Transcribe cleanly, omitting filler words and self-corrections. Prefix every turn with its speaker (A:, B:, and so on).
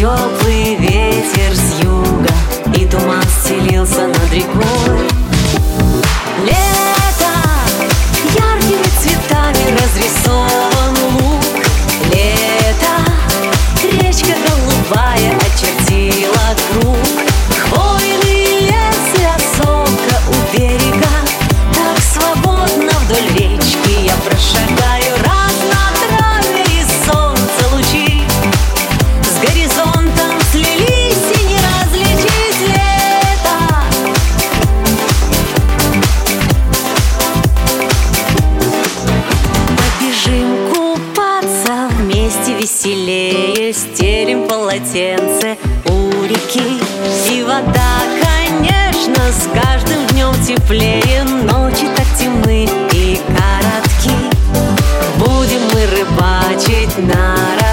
A: теплый ветер с юга, и туман стелился над рекой. Лето, яркими цветами разрисован луг. Лето, речка голубая очертила круг. Хвойный лес и осока у берега. Так свободно вдоль речки я прошагаю. Разнотравье и солнце лучи с горизонтом слились, и не различить лето. Побежим купаться вместе веселее, стелим полотенце у реки. И вода, конечно, с каждым днем теплее. Ночи так темны и коротки. Будем мы рыбачить на